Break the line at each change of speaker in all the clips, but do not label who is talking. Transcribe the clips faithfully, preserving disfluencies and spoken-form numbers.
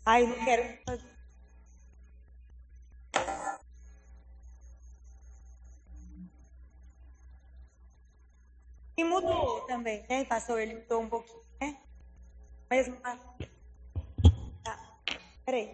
Ai, não quero. E mudou também, né? Passou, ele mudou um pouquinho, né? Mesmo. Tá. Peraí.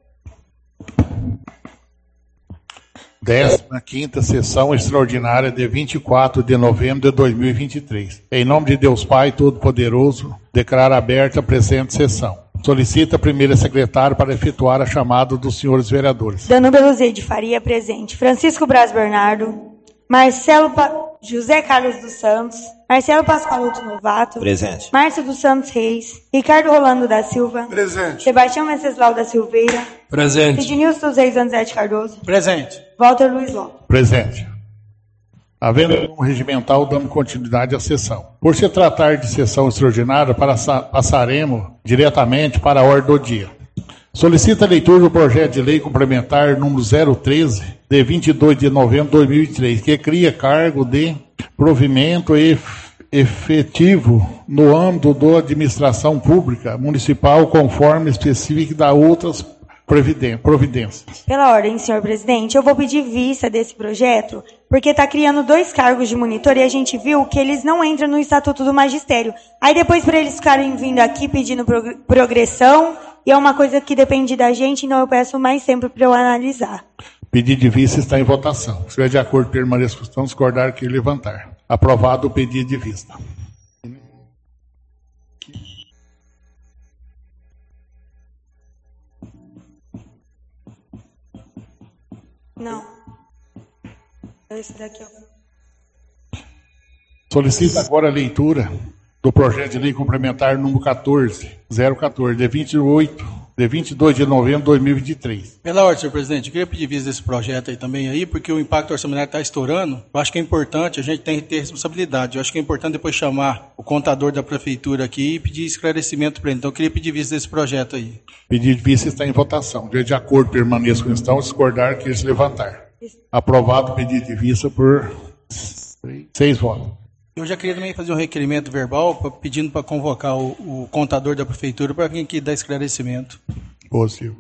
décima quinta Sessão Extraordinária de vinte e quatro de novembro de dois mil e vinte e três. Em nome de Deus Pai Todo-Poderoso, declaro aberta a presente sessão. Solicita a primeira secretária para efetuar a chamada dos senhores vereadores.
Danúbia Luzia de Faria, presente. Francisco Braz Bernardo. Marcelo pa... José Carlos dos Santos. Marcelo Pascoaloto Novato.
Presente.
Márcio dos Santos Reis. Ricardo Rolando da Silva.
Presente.
Sebastião Venceslau da Silveira.
Presente.
Ednilson dos Reis Anzete Cardoso.
Presente.
Walter Luiz Lopes.
Presente. Havendo um regimental, dando continuidade à sessão. Por se tratar de sessão extraordinária, passaremos diretamente para a ordem do dia. Solicita a leitura do projeto de lei complementar número zero treze, de vinte e dois de novembro de dois mil e três, que cria cargo de provimento efetivo no âmbito da administração pública municipal, conforme específico da outras providências.
Pela ordem, senhor presidente, eu vou pedir vista desse projeto, porque está criando dois cargos de monitor e a gente viu que eles não entram no Estatuto do Magistério. Aí depois, para eles ficarem vindo aqui pedindo progressão, e é uma coisa que depende da gente, então eu peço mais tempo para eu analisar.
Pedido de vista está em votação. Se estiver de acordo, permaneça com questão, discordar, que levantar. Aprovado o pedido de vista.
Não. Esse daqui, ó.
Solicita agora a leitura do projeto de lei complementar número quatorze, zero quatorze, de vinte e oito, de vinte e dois de novembro de dois mil e vinte e três.
Pela ordem, senhor presidente, eu queria pedir vista desse projeto aí também, aí, porque o impacto orçamentário está estourando. Eu acho que é importante, a gente tem que ter responsabilidade. Eu acho que é importante depois chamar o contador da prefeitura aqui e pedir esclarecimento para ele. Então, eu queria pedir vista desse projeto aí.
Pedido de vista está em votação. De acordo, permaneça com questão, discordar, que eles levantar. Aprovado o pedido de vista por seis votos.
Eu já queria também fazer um requerimento verbal pra, pedindo para convocar o, o contador da prefeitura para vir aqui dar esclarecimento.
Possível.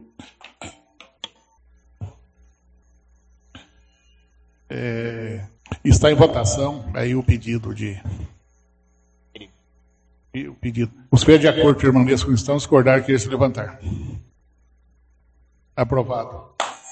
É, está em votação aí o pedido de... O pedido. Os pés de acordo permaneçam com questão, discordar, que eles levantar. Aprovado.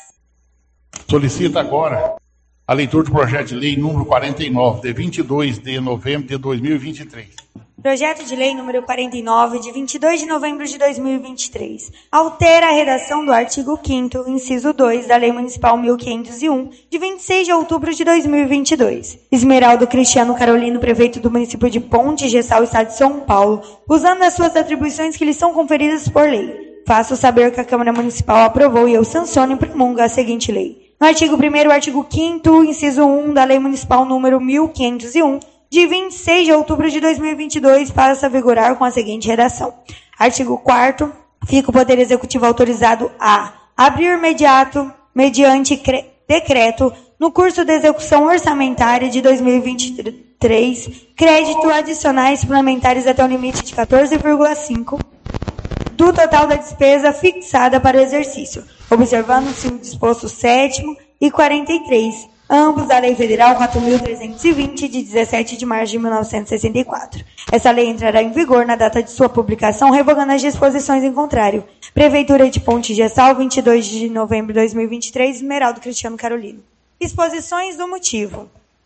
Solicita agora a leitura do projeto de lei número quarenta e nove, de vinte e dois de novembro de dois mil e vinte e três.
Projeto de lei número quarenta e nove, de vinte e dois de novembro de dois mil e vinte e três. Altera a redação do artigo quinto, inciso dois, da Lei Municipal mil quinhentos e um, de vinte e seis de outubro de dois mil e vinte e dois. Esmeraldo Cristiano Carolino, prefeito do município de Ponte Gessal, estado de São Paulo, usando as suas atribuições que lhe são conferidas por lei. Faço saber que a Câmara Municipal aprovou e eu sanciono e promulgo a seguinte lei. No artigo primeiro, artigo quinto, inciso um da Lei Municipal número mil quinhentos e um, de vinte e seis de outubro de dois mil e vinte e dois, passa a vigorar com a seguinte redação. Artigo quarto, fica o Poder Executivo autorizado a abrir imediato, mediante decreto, no curso de execução orçamentária de dois mil e vinte e três, crédito adicionais suplementares até o limite de quatorze vírgula cinco do total da despesa fixada para o exercício, observando-se o disposto sétimo e quarenta e três, ambos da Lei Federal quatro mil trezentos e vinte, de dezessete de março de mil novecentos e sessenta e quatro. Essa lei entrará em vigor na data de sua publicação, revogando as disposições em contrário. Prefeitura de Ponte Gessal, vinte e dois de novembro de dois mil e vinte e três, Esmeraldo Cristiano Carolino. Exposições do motivo.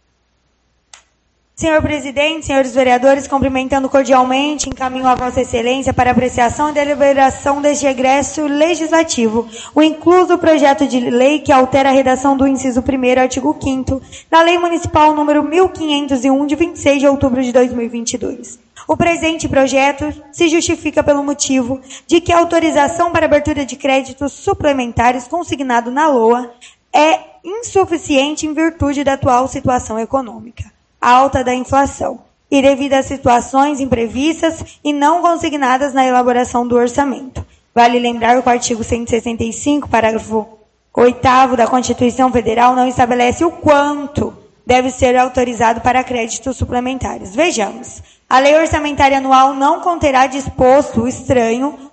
Senhor presidente, senhores vereadores, cumprimentando cordialmente, encaminho a Vossa Excelência para apreciação e deliberação deste egresso legislativo, o incluso projeto de lei que altera a redação do inciso primeiro, artigo quinto, da Lei Municipal número mil quinhentos e um, de vinte e seis de outubro de dois mil e vinte e dois. O presente projeto se justifica pelo motivo de que a autorização para abertura de créditos suplementares consignado na L O A é insuficiente em virtude da atual situação econômica alta da inflação e devido a situações imprevistas e não consignadas na elaboração do orçamento. Vale lembrar que o artigo cento e sessenta e cinco, parágrafo oitavo da Constituição Federal não estabelece o quanto deve ser autorizado para créditos suplementares. Vejamos. A Lei Orçamentária Anual não conterá disposto estranho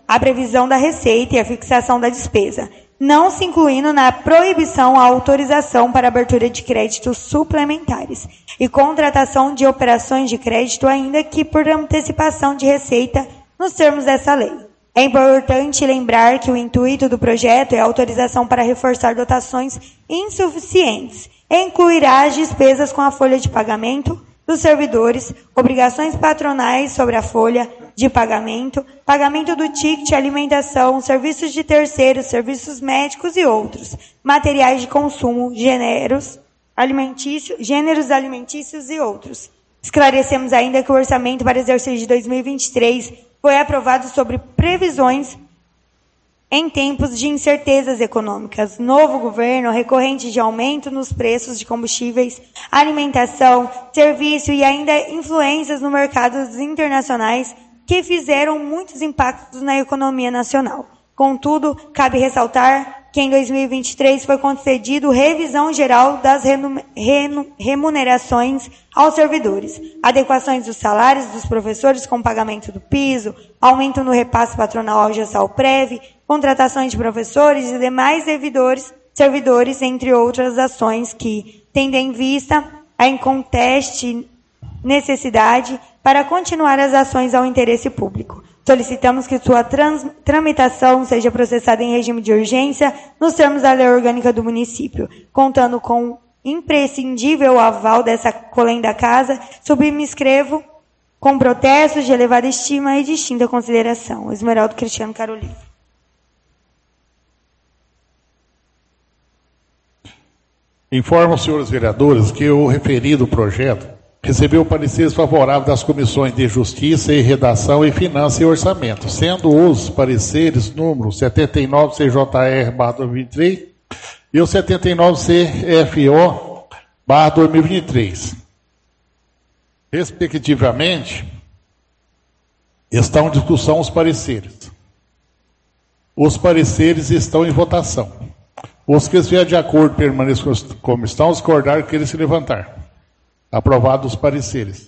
a previsão da receita e a fixação da despesa, não se incluindo na proibição a autorização para abertura de créditos suplementares e contratação de operações de crédito, ainda que por antecipação de receita, nos termos dessa lei. É importante lembrar que o intuito do projeto é a autorização para reforçar dotações insuficientes e incluirá as despesas com a folha de pagamento dos servidores, obrigações patronais sobre a folha de pagamento, pagamento do ticket, alimentação, serviços de terceiros, serviços médicos e outros, materiais de consumo, gêneros alimentícios, gêneros alimentícios e outros. Esclarecemos ainda que o orçamento para o exercício de dois mil e vinte e três foi aprovado sobre previsões em tempos de incertezas econômicas, novo governo recorrente de aumento nos preços de combustíveis, alimentação, serviço e ainda influências no mercados internacionais que fizeram muitos impactos na economia nacional. Contudo, cabe ressaltar que em dois mil e vinte e três foi concedido revisão geral das remunerações aos servidores, adequações dos salários dos professores com pagamento do piso, aumento no repasse patronal ao Gessalprev, contratações de professores e demais servidores, servidores, entre outras ações que, tendo em vista a inconteste necessidade para continuar as ações ao interesse público. Solicitamos que sua trans, tramitação seja processada em regime de urgência nos termos da lei orgânica do município, contando com imprescindível aval dessa colenda casa, subscrevo com protestos de elevada estima e distinta consideração. Esmeraldo Cristiano Carolino.
Informo aos senhores vereadores que o referido projeto recebeu pareceres favoráveis das comissões de Justiça e Redação e Finanças e Orçamento, sendo os pareceres número setenta e nove C J R barra dois mil e vinte e três e o setenta e nove C F O barra dois mil e vinte e três. Respectivamente, estão em discussão os pareceres. Os pareceres estão em votação. Os que estiverem de acordo permaneçam como estão, os discordarem que eles se levantar. Aprovados os pareceres.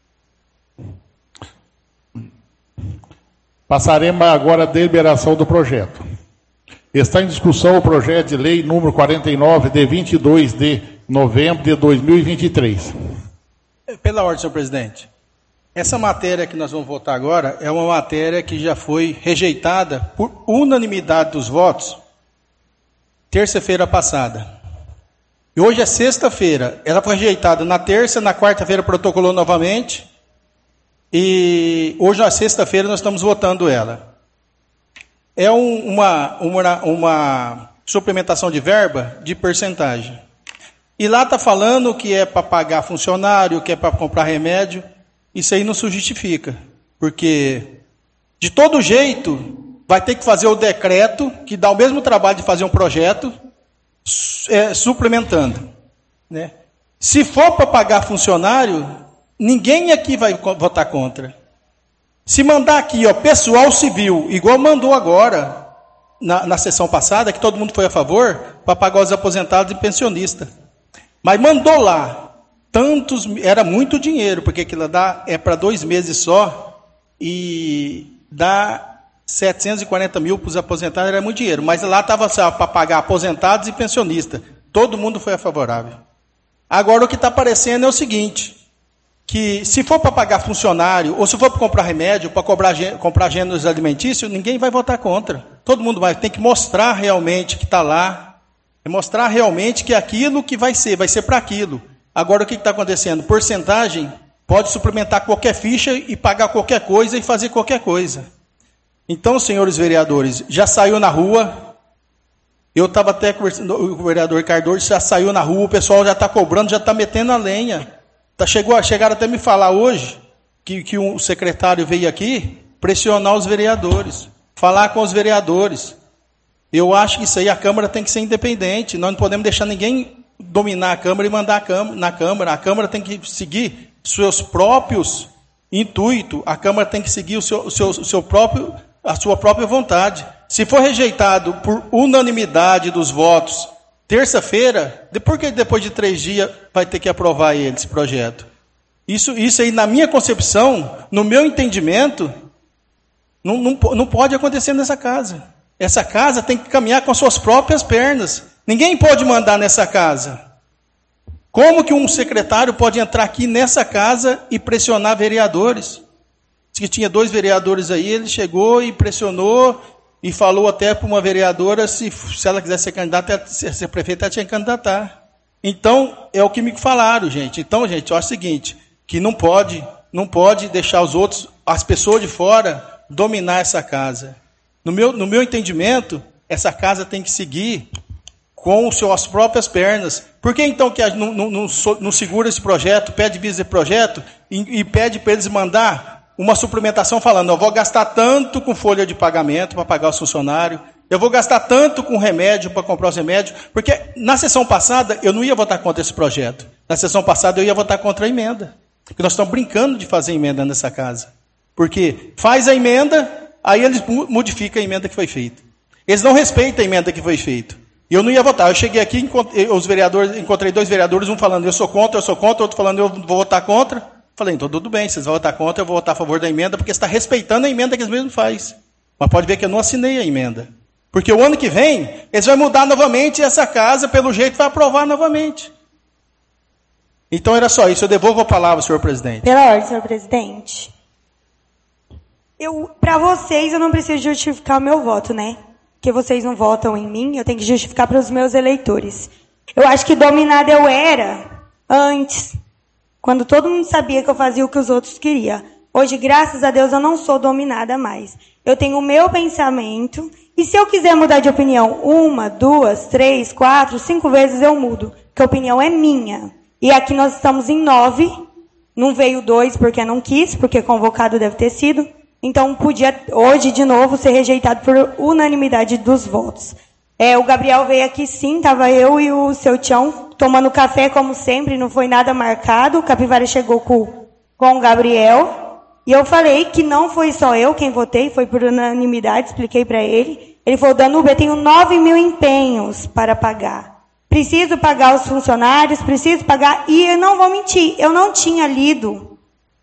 Passaremos agora à deliberação do projeto. Está em discussão o projeto de lei número quarenta e nove, de vinte e dois de novembro de dois mil e vinte e três.
Pela ordem, senhor presidente. Essa matéria que nós vamos votar agora é uma matéria que já foi rejeitada por unanimidade dos votos terça-feira passada. E hoje é sexta-feira. Ela foi rejeitada na terça, na quarta-feira protocolou novamente. E hoje, na sexta-feira, nós estamos votando ela. É um, uma, uma, uma suplementação de verba de percentagem. E lá está falando que é para pagar funcionário, que é para comprar remédio. Isso aí não se justifica. Porque, de todo jeito, vai ter que fazer o decreto, que dá o mesmo trabalho de fazer um projeto, É, suplementando, né? Se for para pagar funcionário, ninguém aqui vai votar contra. Se mandar aqui, ó, pessoal civil, igual mandou agora, na, na sessão passada, que todo mundo foi a favor, para pagar os aposentados e pensionistas. Mas mandou lá, tantos, era muito dinheiro, porque aquilo dá, é para dois meses só, e dá setecentos e quarenta mil para os aposentados, era muito dinheiro. Mas lá estava para pagar aposentados e pensionistas. Todo mundo foi a favorável. Agora o que está aparecendo é o seguinte, que se for para pagar funcionário, ou se for para comprar remédio, para comprar, comprar gêneros alimentícios, ninguém vai votar contra. Todo mundo vai, tem que mostrar realmente que está lá, mostrar realmente que aquilo que vai ser, vai ser para aquilo. Agora o que está acontecendo? Porcentagem pode suplementar qualquer ficha e pagar qualquer coisa e fazer qualquer coisa. Então, senhores vereadores, já saiu na rua, eu estava até conversando, o vereador Cardoso já saiu na rua, o pessoal já está cobrando, já está metendo a lenha. Tá, chegou, chegaram até me falar hoje, que, que um secretário veio aqui pressionar os vereadores, falar com os vereadores. Eu acho que isso aí, a Câmara tem que ser independente, nós não podemos deixar ninguém dominar a Câmara e mandar a Câmara, na Câmara. A Câmara tem que seguir seus próprios intuitos, a Câmara tem que seguir o seu, o seu, o seu próprio... a sua própria vontade. Se for rejeitado por unanimidade dos votos, terça-feira, por que depois de três dias vai ter que aprovar ele, esse projeto? Isso, isso aí, na minha concepção, no meu entendimento, Não, não, não pode acontecer nessa casa. Essa casa tem que caminhar com as suas próprias pernas. Ninguém pode mandar nessa casa. Como que um secretário pode entrar aqui nessa casa e pressionar vereadores? Diz que tinha dois vereadores aí, ele chegou e pressionou e falou até para uma vereadora se, se ela quisesse ser candidata, ser, ser prefeita, ela tinha que candidatar. Então, é o que me falaram, gente. Então, gente, eu acho o seguinte, que não pode, não pode deixar os outros, as pessoas de fora, dominar essa casa. No meu, no meu entendimento, essa casa tem que seguir com as suas próprias pernas. Por que então que não, não, não, não segura esse projeto, pede visa de projeto e, e pede para eles mandar uma suplementação falando, eu vou gastar tanto com folha de pagamento para pagar os funcionários, eu vou gastar tanto com remédio para comprar os remédios, porque na sessão passada eu não ia votar contra esse projeto. Na sessão passada eu ia votar contra a emenda. Porque nós estamos brincando de fazer emenda nessa casa. Porque faz a emenda, aí eles modificam a emenda que foi feita. Eles não respeitam a emenda que foi feita. E eu não ia votar. Eu cheguei aqui, encontrei, os vereadores, encontrei dois vereadores, um falando eu sou contra, eu sou contra, outro falando eu vou votar contra. Falei, então tudo bem, vocês vão votar contra, eu vou votar a favor da emenda, porque você está respeitando a emenda que eles mesmos fazem. Mas pode ver que eu não assinei a emenda. Porque o ano que vem, eles vão mudar novamente essa casa, pelo jeito vai aprovar novamente. Então era só isso. Eu devolvo a palavra, senhor presidente.
Pela ordem, senhor presidente. Eu, para vocês, eu não preciso justificar o meu voto, né? Porque vocês não votam em mim, eu tenho que justificar para os meus eleitores. Eu acho que dominada eu era antes, quando todo mundo sabia que eu fazia o que os outros queriam. Hoje, graças a Deus, eu não sou dominada mais. Eu tenho o meu pensamento, e se eu quiser mudar de opinião uma, duas, três, quatro, cinco vezes, eu mudo. Porque a opinião é minha. E aqui nós estamos em nove, não veio dois porque não quis, porque convocado deve ter sido. Então, podia hoje, de novo, ser rejeitado por unanimidade dos votos. É, o Gabriel veio aqui sim, estava eu e o seu Tião tomando café, como sempre, não foi nada marcado. O Capivara chegou com, com o Gabriel. E eu falei que não foi só eu quem votei, foi por unanimidade, expliquei para ele. Ele falou, Danúbia, eu tenho nove mil empenhos para pagar. Preciso pagar os funcionários, preciso pagar... E eu não vou mentir, eu não tinha lido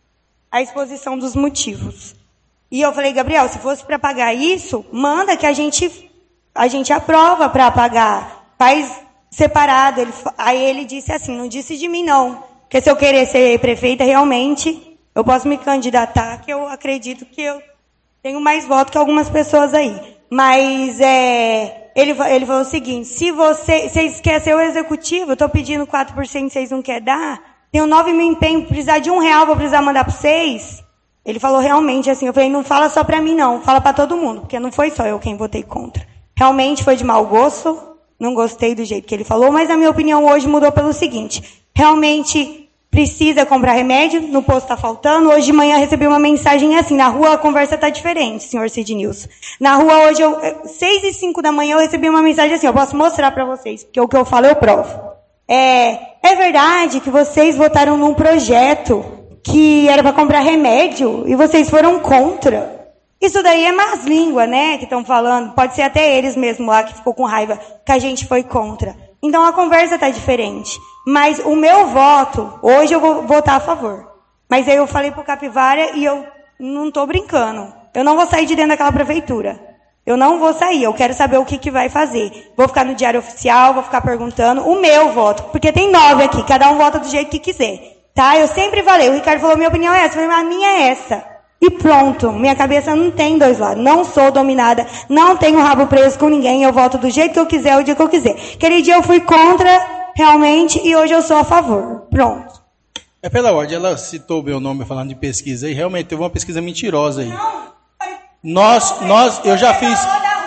a exposição dos motivos. E eu falei, Gabriel, se fosse para pagar isso, manda que a gente, a gente aprova para pagar. Faz separado. Ele, aí ele disse assim, não disse de mim não. Porque se eu querer ser prefeita, realmente, eu posso me candidatar, que eu acredito que eu tenho mais votos que algumas pessoas aí. Mas é, ele, ele falou o seguinte, se você, vocês querem ser o executivo, eu estou pedindo quatro por cento, vocês não querem dar, tenho nove mil empenhos, precisar de um real, vou precisar mandar para vocês. Ele falou realmente assim, eu falei, não fala só para mim não, fala para todo mundo, porque não foi só eu quem votei contra. Realmente foi de mau gosto, não gostei do jeito que ele falou, mas a minha opinião hoje mudou pelo seguinte, realmente precisa comprar remédio, no posto está faltando. Hoje de manhã eu recebi uma mensagem assim, na rua a conversa está diferente, senhor Cid Nilson. Na rua hoje, eu, seis e cinco da manhã, eu recebi uma mensagem assim, eu posso mostrar para vocês, porque o que eu falo eu provo. É, é verdade que vocês votaram num projeto que era para comprar remédio e vocês foram contra. Isso daí é más língua, né, que estão falando. Pode ser até eles mesmo lá que ficou com raiva que a gente foi contra. Então a conversa está diferente. Mas o meu voto, hoje eu vou votar a favor. Mas aí eu falei pro Capivara e eu não estou brincando. Eu não vou sair de dentro daquela prefeitura. Eu não vou sair, eu quero saber o que, que vai fazer. Vou ficar no Diário Oficial, vou ficar perguntando o meu voto. Porque tem nove aqui, cada um vota do jeito que quiser. Tá? Eu sempre falei, o Ricardo falou, minha opinião é essa. Eu falei, mas a minha é essa. E pronto, minha cabeça não tem dois lados. Não sou dominada, não tenho rabo preso com ninguém. Eu voto do jeito que eu quiser, o dia que eu quiser. Aquele dia eu fui contra... realmente, e hoje eu sou a favor. Pronto.
É pela ordem, ela citou o meu nome falando de pesquisa, e realmente teve uma pesquisa mentirosa aí. Não, nós, nós, eu já fiz...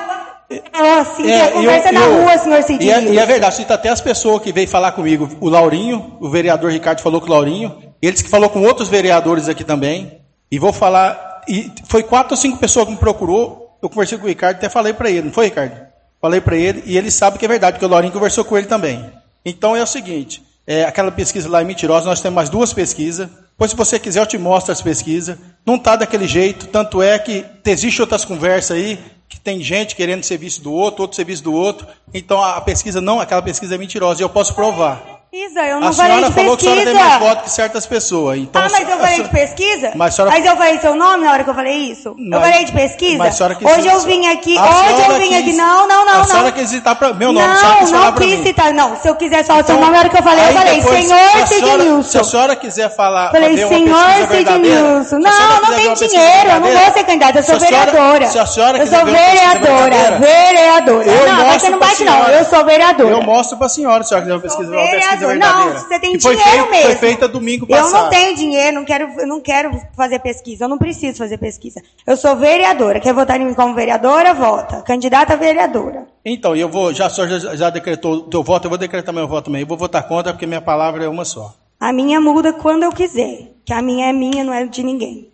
Ah, sim, é, a conversa eu, na eu, rua, senhor Cid.
E é, e é verdade, cita até as pessoas que veio falar comigo, o Laurinho, o vereador Ricardo falou com o Laurinho, ele disse que falou com outros vereadores aqui também, e vou falar, e foi quatro ou cinco pessoas que me procurou, eu conversei com o Ricardo, até falei para ele, não foi, Ricardo? Falei para ele, e ele sabe que é verdade, porque o Laurinho conversou com ele também. Então é o seguinte, é, aquela pesquisa lá é mentirosa, nós temos mais duas pesquisas, pois se você quiser eu te mostro as pesquisas, não está daquele jeito, tanto é que existe outras conversas aí, que tem gente querendo serviço do outro, outro serviço do outro, então a pesquisa não, aquela pesquisa é mentirosa, e eu posso provar.
Pesquisa, eu não
a
falei de
senhora falou
pesquisa.
que a senhora tem mais voto que certas pessoas. Então,
ah, mas eu falei de pesquisa?
Mas, senhora...
mas eu falei seu nome na hora que eu falei isso? Mas, eu falei de pesquisa?
Mas a senhora quis...
Hoje eu vim aqui,
a
hoje eu vim
quis...
aqui, não, não, não,
a
não.
A senhora quis citar pra... meu nome,
não,
a senhora quis falar
não
pra
quis
mim.
citar, não. Se eu quisesse falar
então,
seu nome na hora que eu falei, eu falei,
depois,
senhor
se
Sidnilson.
Se a senhora quiser falar...
Falei, senhor Sidnilson. Não, não tem dinheiro, eu não vou ser candidata, eu sou vereadora.
Se a senhora
eu sou vereadora, vereadora. Não, mas você não bate não, eu sou vereadora.
Eu mostro pra senhora, se a senhora quiser uma pesquisa verdadeira.
Não, você tem dinheiro mesmo.
Foi feita domingo passado.
Eu não tenho dinheiro, não quero, eu não quero fazer pesquisa, eu não preciso fazer pesquisa. Eu sou vereadora, quer votar em mim como vereadora, vota. Candidata a vereadora.
Então, eu vou, já, já, já decretou o teu voto, eu vou decretar meu voto também. Eu vou votar contra, porque minha palavra é uma só.
A minha muda quando eu quiser, que a minha é minha, não é de ninguém.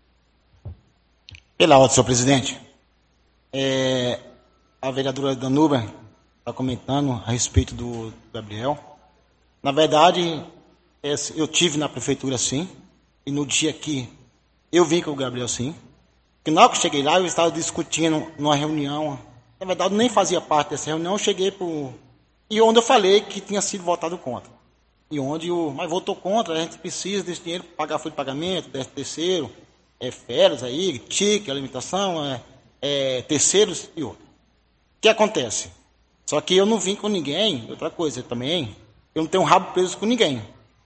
Pela ordem, senhor presidente, é, a vereadora Danuba está comentando a respeito do Gabriel. Na verdade, eu tive na prefeitura, sim, e no dia que eu vim com o Gabriel, sim, que na hora que eu cheguei lá, eu estava discutindo numa reunião, na verdade, eu nem fazia parte dessa reunião, eu cheguei por... e onde eu falei que tinha sido votado contra. E onde o... mas votou contra, a gente precisa desse dinheiro para pagar folha de pagamento, décimo terceiro, é, férias aí, tique, alimentação, é, é, terceiros e outro. O que acontece? Só que eu não vim com ninguém, outra coisa também, eu não tenho um rabo preso com ninguém.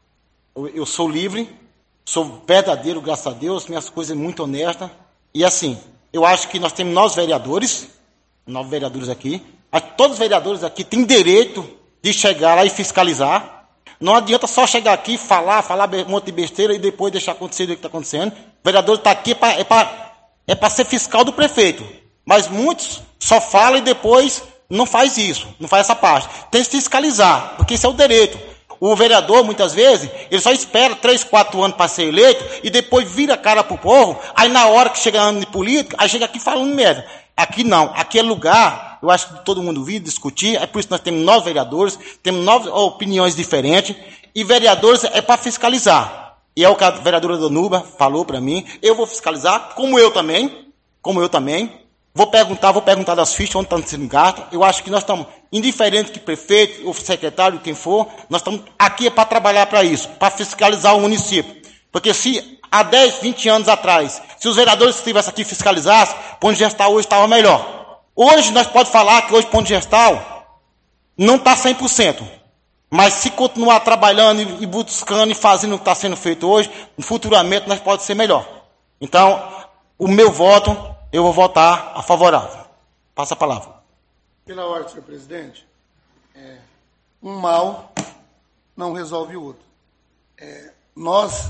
Eu, eu sou livre, sou verdadeiro, graças a Deus, minhas coisas muito honestas. E assim, eu acho que nós temos nós vereadores, nove vereadores aqui, mas todos os vereadores aqui têm direito de chegar lá e fiscalizar. Não adianta só chegar aqui, falar, falar um monte de besteira e depois deixar acontecer o que está acontecendo. O vereador está aqui pra, é para é para ser fiscal do prefeito. Mas muitos só falam e depois não faz isso, não faz essa parte. Tem que fiscalizar, porque isso é o direito. O vereador, muitas vezes, ele só espera três, quatro anos para ser eleito e depois vira a cara pro povo. Aí na hora que chega ano de política, aí chega aqui falando merda. Aqui não, aqui é lugar, eu acho que todo mundo vir discutir, é por isso que nós temos nove vereadores, temos nove opiniões diferentes, e vereadores é para fiscalizar. E é o que a vereadora Danuba falou para mim, eu vou fiscalizar, como eu também, como eu também. Vou perguntar, vou perguntar das fichas, onde estão sendo gastas. Eu acho que nós estamos, indiferente que prefeito, ou secretário, quem for, nós estamos aqui é para trabalhar para isso, para fiscalizar o município. Porque se há dez, vinte anos atrás, se os vereadores que estivessem aqui fiscalizassem, o Ponto Gestal hoje estava melhor. Hoje nós podemos falar que hoje o Ponto Gestal não está cem por cento. Mas se continuar trabalhando e buscando e fazendo o que está sendo feito hoje, futuramente nós podemos ser melhor. Então, o meu voto, eu vou votar a favorável. Passa a palavra.
Pela ordem, senhor presidente, é, um mal não resolve o outro. É, nós,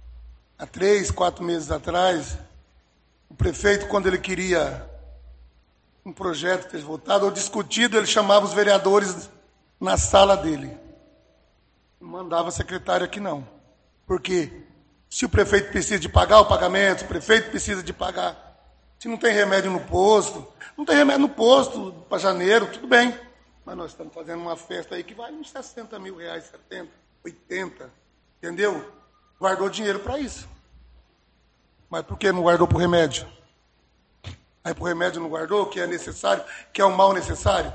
há três, quatro meses atrás, o prefeito, quando ele queria um projeto ter votado ou discutido, ele chamava os vereadores na sala dele. Não mandava secretário aqui, não. Porque se o prefeito precisa de pagar o pagamento, o prefeito precisa de pagar. Se não tem remédio no posto, não tem remédio no posto para janeiro, tudo bem. Mas nós estamos fazendo uma festa aí que vale uns sessenta mil reais, setenta, oitenta, entendeu? Guardou dinheiro para isso. Mas por que não guardou para o remédio? Aí para o remédio não guardou, que é necessário, que é um mal necessário?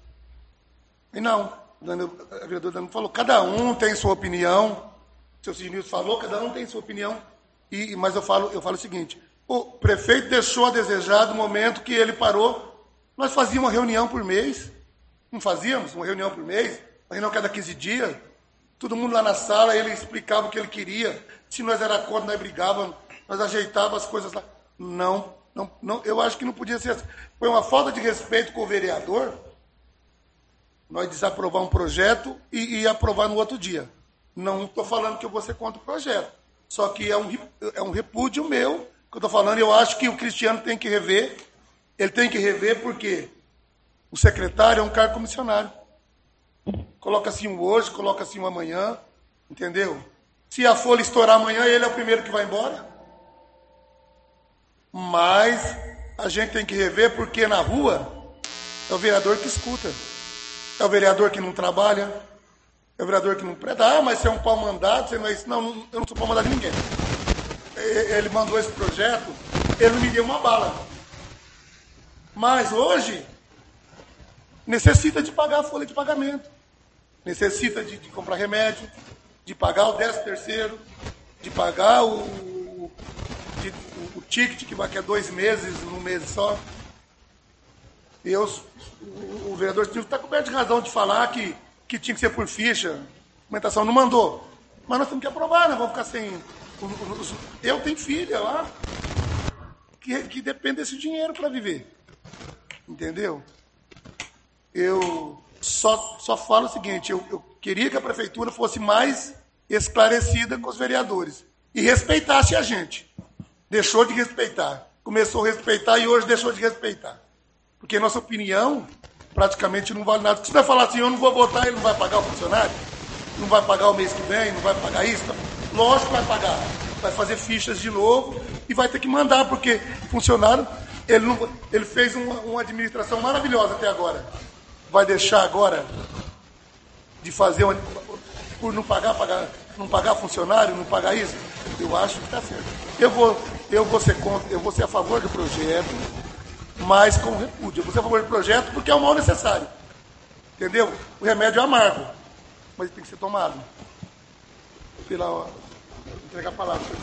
E não, a vereadora Dani falou, cada um tem sua opinião, o seu Sidnilson falou, cada um tem sua opinião, e, mas eu falo, eu falo o seguinte, o prefeito deixou a desejar do momento que ele parou. Nós fazíamos uma reunião por mês. Não fazíamos uma reunião por mês? Uma reunião cada quinze dias. Todo mundo lá na sala, ele explicava o que ele queria. Se nós era contra, nós brigávamos. Nós ajeitávamos as coisas lá. Não, não, não, eu acho que não podia ser assim. Foi uma falta de respeito com o vereador. Nós desaprovar um projeto e, e aprovar no outro dia. Não estou falando que eu vou ser contra o projeto. Só que é um, é um repúdio meu. Que eu estou falando, eu acho que o Cristiano tem que rever, ele tem que rever porque o secretário é um cargo comissionário. Coloca assim um hoje, coloca assim um amanhã, entendeu? Se a folha estourar amanhã, ele é o primeiro que vai embora. Mas a gente tem que rever porque na rua é o vereador que escuta, é o vereador que não trabalha, é o vereador que não presta. Ah, mas você é um pau mandado, você não é isso. Não, eu não sou pau mandado de ninguém. Ele mandou esse projeto, ele não me deu uma bala. Mas hoje, necessita de pagar a folha de pagamento. necessita de, de comprar remédio, de pagar o décimo terceiro, de pagar o, de, o, o ticket, que vai que é dois meses, num mês só. Eu, o, o vereador Silvio está coberto de razão de falar que, que tinha que ser por ficha. A documentação não mandou. Mas nós temos que aprovar, nós vamos ficar sem... Eu tenho filha lá que, que depende desse dinheiro para viver. Entendeu? Eu só, só falo o seguinte, eu, eu queria que a prefeitura fosse mais esclarecida com os vereadores e respeitasse a gente. Deixou de respeitar. Começou a respeitar e hoje deixou de respeitar. Porque nossa opinião praticamente não vale nada. Se você vai falar assim, eu não vou votar, ele não vai pagar o funcionário? Não vai pagar o mês que vem? Não vai pagar isso? Lógico que vai pagar. Vai fazer fichas de novo e vai ter que mandar, porque funcionário, ele, não, ele fez uma, uma administração maravilhosa até agora. Vai deixar agora de fazer uma, por não pagar, pagar, não pagar funcionário, não pagar isso? Eu acho que está certo. Eu vou, eu, vou ser contra, eu vou ser a favor do projeto, mas com repúdio. Eu vou ser a favor do projeto porque é o mal necessário. Entendeu? O remédio é amargo, mas tem que ser tomado. Pela, entregar a palavra para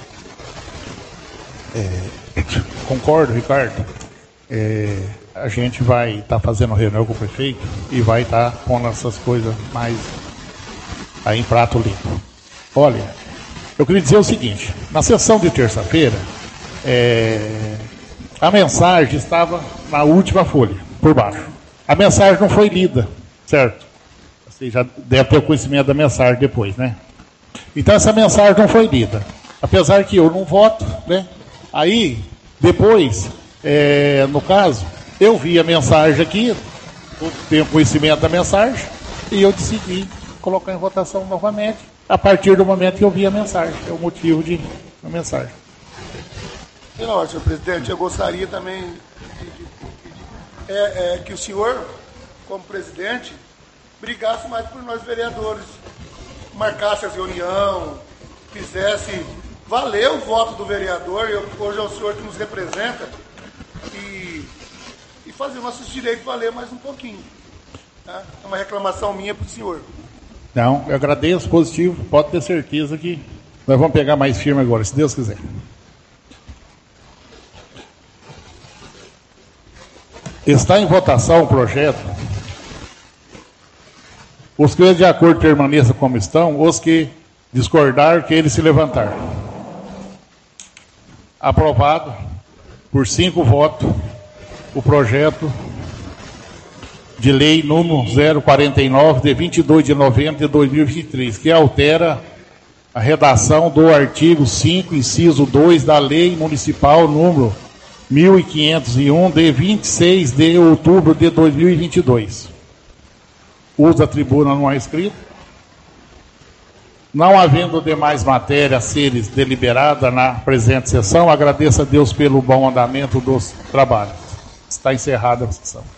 o presidente.
É, concordo, Ricardo. É, a gente vai estar tá fazendo reunião com o prefeito e vai estar tá pondo essas coisas mais aí em prato limpo. Olha, eu queria dizer o seguinte, na sessão de terça-feira, é, a mensagem estava na última folha, por baixo. A mensagem não foi lida, certo? Você já deve ter o conhecimento da mensagem depois, né? Então essa mensagem não foi lida. Apesar que eu não voto, né? Aí, depois, é, no caso, eu vi a mensagem aqui, eu tenho conhecimento da mensagem, e eu decidi colocar em votação novamente, a partir do momento que eu vi a mensagem. É o motivo de a mensagem.
Não, senhor presidente, eu gostaria também de, de, de, é, é, que o senhor, como presidente, brigasse mais por nós vereadores, marcasse as reuniões, fizesse valer o voto do vereador, eu, hoje é o senhor que nos representa, e, e fazer nossos direitos valer mais um pouquinho. Tá? É uma reclamação minha para o senhor.
Não, eu agradeço, positivo, pode ter certeza que nós vamos pegar mais firme agora, se Deus quiser. Está em votação o projeto. Os que de acordo permaneçam como estão, os que discordar, que eles se levantar. Aprovado por cinco votos o projeto de lei número zero quarenta e nove, de vinte e dois de novembro de dois mil e vinte e três, que altera a redação do artigo cinco, inciso dois da lei municipal número mil quinhentos e um, de vinte e seis de outubro de dois mil e vinte e dois. Uso da tribuna não há escrito. Não havendo demais matéria a ser deliberada na presente sessão, agradeço a Deus pelo bom andamento dos trabalhos. Está encerrada a sessão.